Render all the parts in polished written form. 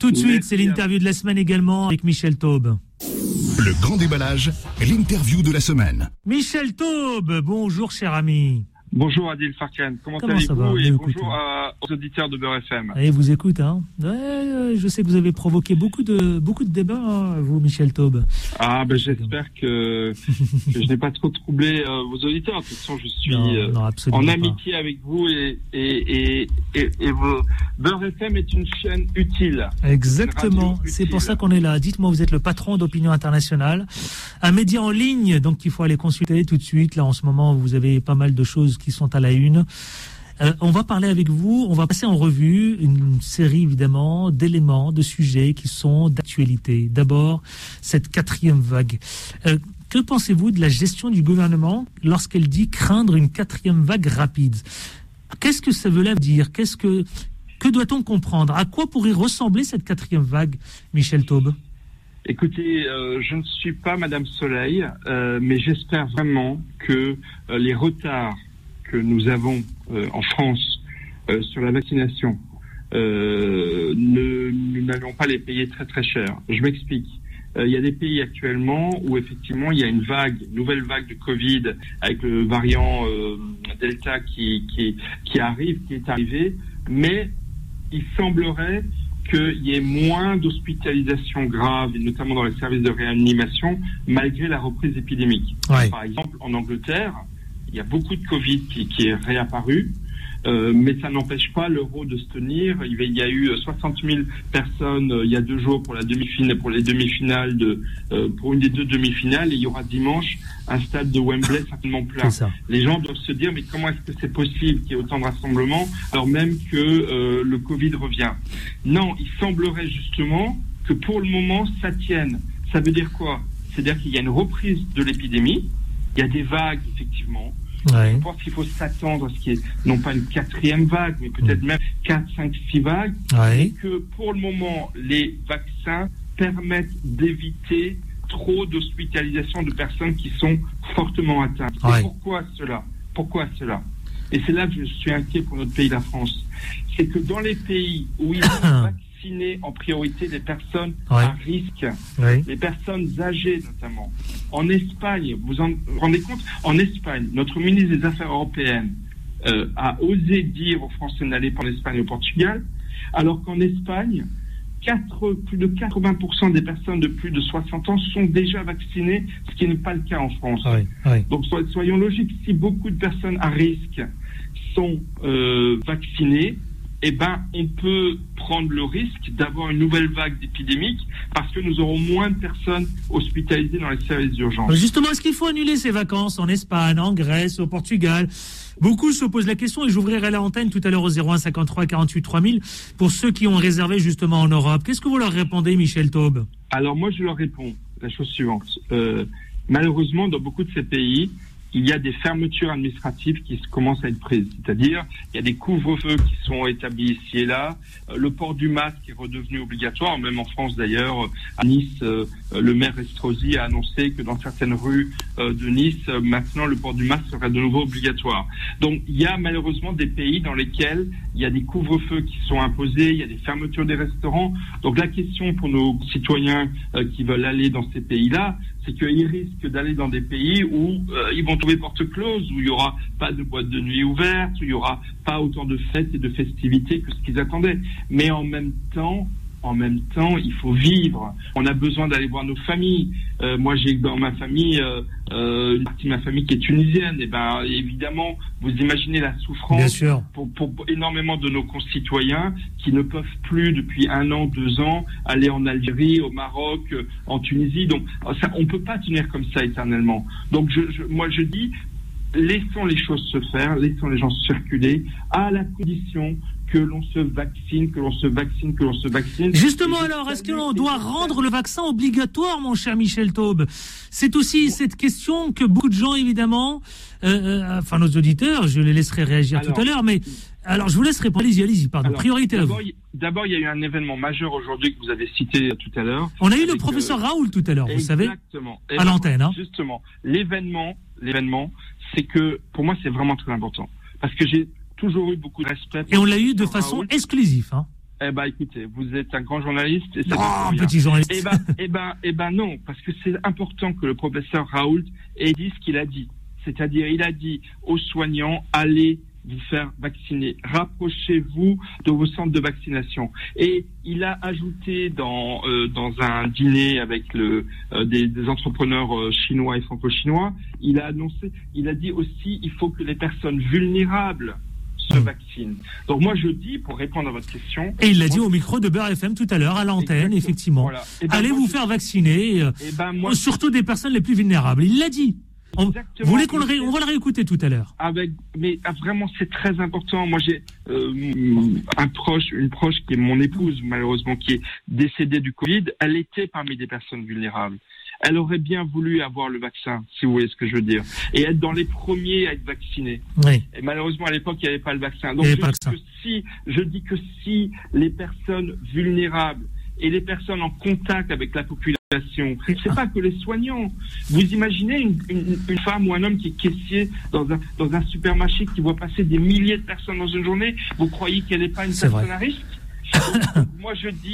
Tout de suite, c'est l'interview de la semaine également avec Michel Taube. Le grand déballage, l'interview de la semaine. Michel Taube, bonjour cher ami. Bonjour Adil Farkan, comment ça va? allez-vous et bonjour aux auditeurs de Beurre FM. Et vous écoute, hein. Je sais que vous avez provoqué beaucoup de débats, hein, vous Michel Taube. Ah ben j'espère que je n'ai pas trop troublé vos auditeurs. De toute façon, je suis en amitié avec vous et Beurre FM est une chaîne utile. Exactement, c'est pour ça qu'on est là. Dites-moi, vous êtes le patron d'Opinion Internationale, un média en ligne, donc il faut aller consulter tout de suite. Là en ce moment, vous avez pas mal de choses qui sont à la une. On va parler avec vous, on va passer en revue une série évidemment d'éléments, de sujets qui sont d'actualité. D'abord, cette quatrième vague. Que pensez-vous de la gestion du gouvernement lorsqu'elle dit craindre une quatrième vague rapide? Qu'est-ce que ça veut dire? Que doit-on comprendre? À quoi pourrait ressembler cette quatrième vague, Michel Taube? Écoutez, je ne suis pas Madame Soleil, mais j'espère vraiment que les retards que nous avons en France sur la vaccination, nous n'allons pas les payer très très cher. Je m'explique. Il y a des pays actuellement où effectivement il y a une nouvelle vague de Covid avec le variant Delta qui est arrivé, mais il semblerait qu'il y ait moins d'hospitalisations graves, et notamment dans les services de réanimation, malgré la reprise épidémique. Ouais. Par exemple, en Angleterre, il y a beaucoup de Covid qui est réapparu, mais ça n'empêche pas l'euro de se tenir. Il y a eu 60 000 personnes il y a 2 jours pour les demi-finales pour une des 2 demi-finales, et il y aura dimanche un stade de Wembley certainement plein. Les gens doivent se dire, mais comment est-ce que c'est possible qu'il y ait autant de rassemblements alors même que le Covid revient? Non, il semblerait justement que pour le moment ça tienne. Ça veut dire quoi? C'est-à-dire qu'il y a une reprise de l'épidémie, il y a des vagues effectivement. Ouais. Je pense qu'il faut s'attendre à ce qu'il y ait non pas une quatrième vague, mais peut-être même 4, 5, 6 vagues. Ouais. Et que pour le moment, les vaccins permettent d'éviter trop d'hospitalisation de personnes qui sont fortement atteintes. Ouais. Et pourquoi cela? Et c'est là que je suis inquiet pour notre pays, la France. C'est que dans les pays où ils ont vacciné en priorité des personnes à risque, les personnes âgées notamment. En Espagne, vous vous rendez compte? En Espagne, notre ministre des Affaires européennes a osé dire aux Français n'allez pas en Espagne et au Portugal, alors qu'en Espagne, plus de 80% des personnes de plus de 60 ans sont déjà vaccinées, ce qui n'est pas le cas en France. Donc soyons logiques, si beaucoup de personnes à risque sont vaccinées, on peut prendre le risque d'avoir une nouvelle vague d'épidémique parce que nous aurons moins de personnes hospitalisées dans les services d'urgence. Justement, est-ce qu'il faut annuler ces vacances en Espagne, en Grèce, au Portugal? Beaucoup se posent la question et j'ouvrirai la antenne tout à l'heure au 01 53 48 3000 pour ceux qui ont réservé justement en Europe. Qu'est-ce que vous leur répondez, Michel Taube? Alors moi, je leur réponds la chose suivante. Malheureusement, dans beaucoup de ces pays, il y a des fermetures administratives qui commencent à être prises. C'est-à-dire, il y a des couvre-feux qui sont établis ici et là. Le port du masque est redevenu obligatoire, même en France d'ailleurs. À Nice, le maire Estrosi a annoncé que dans certaines rues de Nice, maintenant le port du masque serait de nouveau obligatoire. Donc, il y a malheureusement des pays dans lesquels il y a des couvre-feux qui sont imposés, il y a des fermetures des restaurants. Donc, la question pour nos citoyens qui veulent aller dans ces pays-là, c'est qu'ils risquent d'aller dans des pays où ils vont trouver porte close, où il n'y aura pas de boîte de nuit ouverte, où il n'y aura pas autant de fêtes et de festivités que ce qu'ils attendaient. Mais en même temps, il faut vivre. On a besoin d'aller voir nos familles. Moi, j'ai dans ma famille une partie de ma famille qui est tunisienne. Et évidemment, vous imaginez la souffrance pour énormément de nos concitoyens qui ne peuvent plus depuis 1 an, 2 ans aller en Algérie, au Maroc, en Tunisie. Donc, ça, on peut pas tenir comme ça éternellement. Donc, moi, je dis, laissons les choses se faire, laissons les gens circuler, à la condition que l'on se vaccine. Justement alors, est-ce qu'on doit rendre le vaccin obligatoire, mon cher Michel Taube? C'est aussi cette question que beaucoup de gens, évidemment, nos auditeurs, je les laisserai réagir tout à l'heure, mais alors je vous laisse répondre. Allez-y, pardon. Alors, priorité à vous. D'abord, il y a eu un événement majeur aujourd'hui que vous avez cité tout à l'heure. On a eu le professeur Raoul tout à l'heure, vous savez, à l'antenne. Justement, l'événement, c'est que, pour moi, c'est vraiment très important. Parce que j'ai toujours eu beaucoup de respect. Et on l'a eu de façon exclusive. Écoutez, vous êtes un grand journaliste. Et ça petit journaliste. Non, parce que c'est important que le professeur Raoult ait dit ce qu'il a dit. C'est-à-dire, il a dit aux soignants, allez vous faire vacciner. Rapprochez-vous de vos centres de vaccination. Et il a ajouté dans un dîner avec des entrepreneurs chinois et franco-chinois, il a dit aussi, il faut que les personnes vulnérables se vaccinent. Donc moi je dis, pour répondre à votre question... Et il l'a dit au micro de Beurre FM tout à l'heure, à l'antenne, effectivement. Voilà. Allez vous faire vacciner, surtout des personnes les plus vulnérables. Il l'a dit. Vous voulez on va le réécouter tout à l'heure. Vraiment, c'est très important. Moi, j'ai une proche qui est mon épouse, malheureusement, qui est décédée du Covid. Elle était parmi des personnes vulnérables. Elle aurait bien voulu avoir le vaccin, si vous voyez ce que je veux dire, et être dans les premiers à être vaccinés. Oui. Et malheureusement, à l'époque, il n'y avait pas le vaccin. Donc, je dis que si les personnes vulnérables et les personnes en contact avec la population, c'est pas que les soignants. Vous imaginez une femme ou un homme qui est caissier dans un supermarché qui voit passer des milliers de personnes dans une journée, vous croyez qu'elle n'est pas une personne à risque? Moi, je dis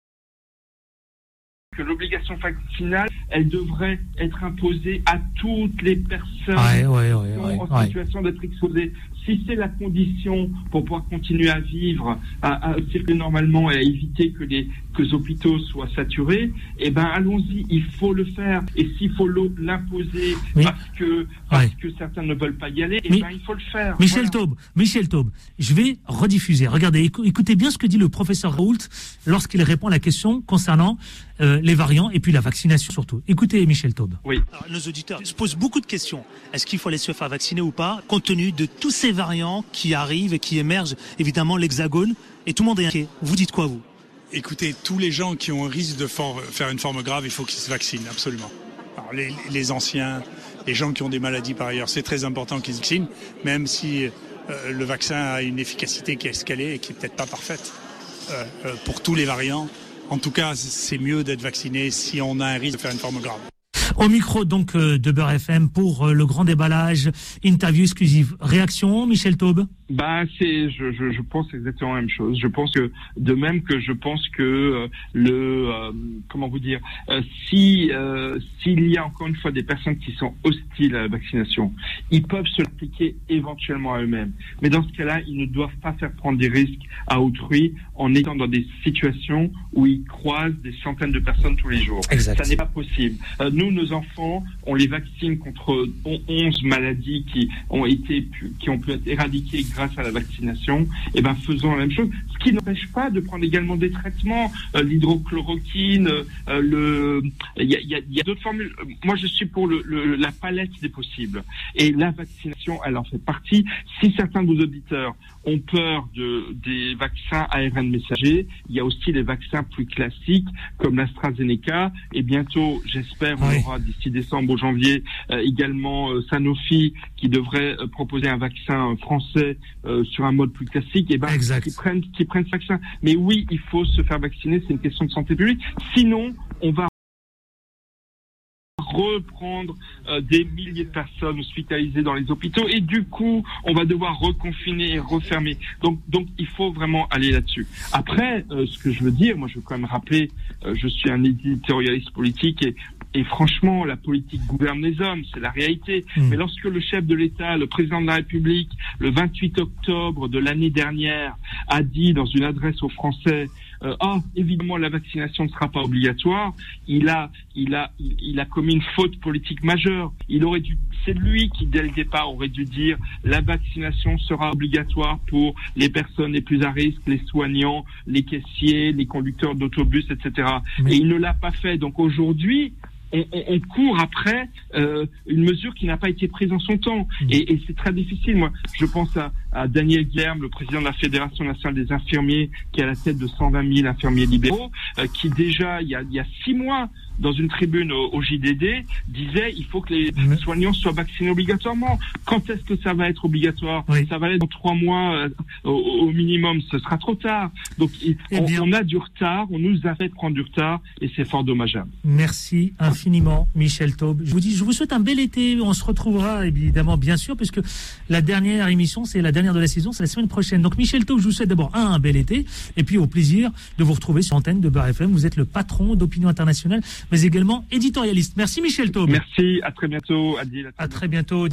que l'obligation vaccinale, elle devrait être imposée à toutes les personnes en situation d'être exposées. Si c'est la condition pour pouvoir continuer à vivre, à circuler normalement et à éviter que les hôpitaux soient saturés, allons-y, il faut le faire. Et s'il faut l'imposer parce que certains ne veulent pas y aller, il faut le faire. Michel Taube, je vais rediffuser. Regardez, écoutez bien ce que dit le professeur Raoult lorsqu'il répond à la question concernant les variants et puis la vaccination surtout. Écoutez Michel Taube. Oui. Alors, nos auditeurs se posent beaucoup de questions. Est-ce qu'il faut aller se faire vacciner ou pas, compte tenu de tous ces variants qui arrivent et qui émergent, évidemment l'Hexagone, et tout le monde est inquiet. Vous dites quoi, vous? Écoutez, tous les gens qui ont un risque de faire une forme grave, il faut qu'ils se vaccinent, absolument. Alors, les anciens, les gens qui ont des maladies par ailleurs, c'est très important qu'ils se vaccinent, même si le vaccin a une efficacité qui est escalée et qui n'est peut-être pas parfaite pour tous les variants. En tout cas, c'est mieux d'être vacciné si on a un risque de faire une forme grave. Au micro donc de Beurre FM pour le grand déballage, interview exclusive. Réaction, Michel Taube? Je pense exactement la même chose. Je pense que je pense que s'il y a encore une fois des personnes qui sont hostiles à la vaccination, ils peuvent se l'appliquer éventuellement à eux-mêmes. Mais dans ce cas-là, ils ne doivent pas faire prendre des risques à autrui en étant dans des situations où ils croisent des centaines de personnes tous les jours. Exact. Ça n'est pas possible. Nous, nos enfants, on les vaccine contre 11 maladies qui ont pu être éradiquées grâce à la vaccination. Faisons la même chose. Ce qui n'empêche pas de prendre également des traitements, l'hydrochloroquine, il y a d'autres formules. Moi, je suis pour la palette des possibles. Et la vaccination, elle en fait partie. Si certains de vos auditeurs ont peur des vaccins ARN messagers, il y a aussi les vaccins plus classiques, comme l'AstraZeneca, et bientôt, j'espère, on aura d'ici décembre ou janvier, également Sanofi, qui devrait proposer un vaccin français sur un mode plus classique, qui prennent ce vaccin. Mais oui, il faut se faire vacciner, c'est une question de santé publique. Sinon, on va reprendre des milliers de personnes hospitalisées dans les hôpitaux et du coup on va devoir reconfiner et refermer. Donc il faut vraiment aller là-dessus. Après, ce que je veux dire, moi je veux quand même rappeler, je suis un éditorialiste politique et franchement, la politique gouverne les hommes, c'est la réalité. Mais lorsque le chef de l'État, le président de la République, le 28 octobre de l'année dernière, a dit dans une adresse aux Français, évidemment la vaccination ne sera pas obligatoire, il a commis une faute politique majeure. C'est lui qui dès le départ aurait dû dire la vaccination sera obligatoire pour les personnes les plus à risque, les soignants, les caissiers, les conducteurs d'autobus, etc. Et il ne l'a pas fait. Donc aujourd'hui, on court après une mesure qui n'a pas été prise en son temps. Et c'est très difficile. Moi, je pense à Daniel Guilherme, le président de la Fédération nationale des infirmiers, qui est à la tête de 120 000 infirmiers libéraux, qui déjà, il y a 6 mois, dans une tribune au JDD, disait il faut que les soignants soient vaccinés obligatoirement. Quand est-ce que ça va être obligatoire? Ça va être dans 3 mois au minimum. Ce sera trop tard. Donc on a du retard, on nous a fait prendre du retard et c'est fort dommageable. Merci infiniment Michel Taube. Je vous souhaite un bel été. On se retrouvera évidemment bien sûr puisque la dernière émission, c'est la dernière dernière de la saison, c'est la semaine prochaine. Donc Michel Taube, je vous souhaite d'abord un bel été, et puis au plaisir de vous retrouver sur l'antenne de Beurre FM. Vous êtes le patron d'Opinion Internationale, mais également éditorialiste. Merci Michel Taube. Merci, à très bientôt, Adil. À très bientôt.